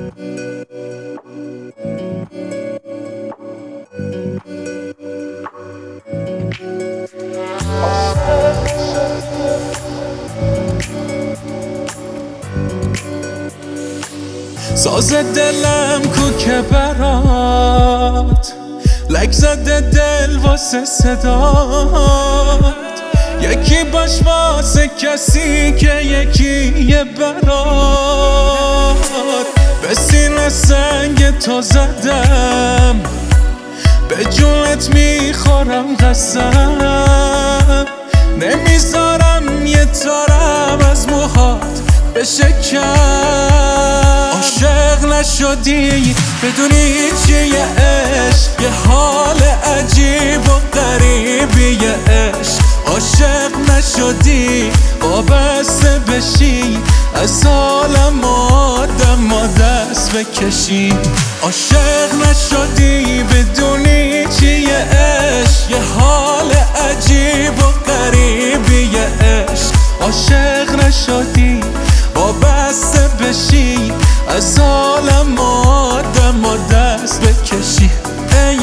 ساز دلم کو که برات لک زده دل واسه صدات، یکی باش واسه کسی که یکیه برات. به سینه سنگ تو زدم، به جونت میخورم قسم، نمیذارم یه تارم از موهات بشه کم. عاشق نشدی بدونی چیه عشق، یه حال عجیب و غریبیه عشق. عاشق نشدی وابسته بشی، از عالم آدم دست بکشی. عاشق نشدی بدونی چیه عشق، یه حال عجیب و غریبیه عشق. عاشق نشدی وابسته بشی، از عالم آدم دست بکشی. ای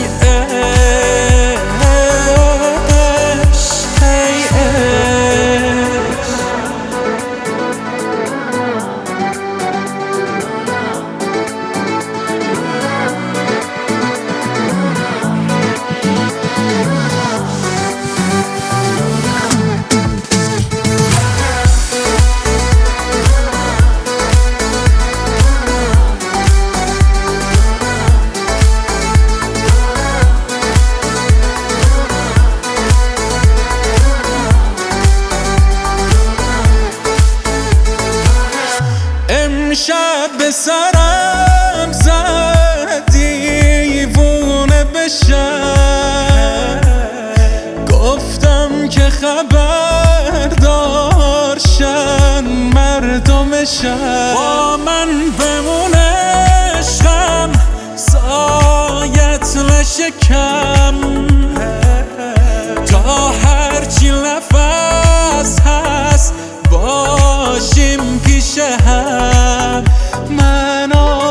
امشب به سرم زد دیوونه بشم، گفتم که خبردار شن مردمشم. با من بمون عشقم، سایت نشکم، تا هرچی نفس هست باشیم پیش هم. من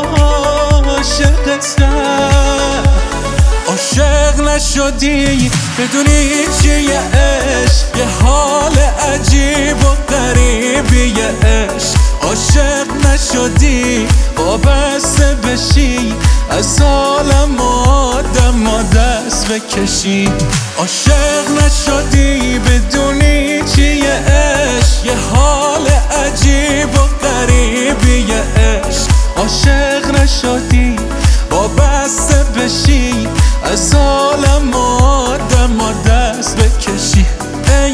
عاشقتم. عاشق نشدی بدونی چیه عشق، یه حال عجیب و غریبیه عشق. عاشق نشدی وابسته بشی، از عالم آدم دست بکشی. عاشق نشدی بدونی چیه عشق، یه حال عجیب و غریبیه عشق. عاشق نشدی وابسته بشی، از عالم آدم دست بکشی. ای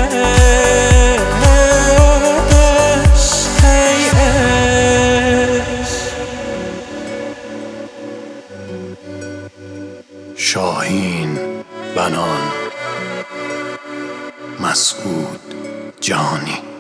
عشق، ای عشق. شاهین بنان، مسعود جانی.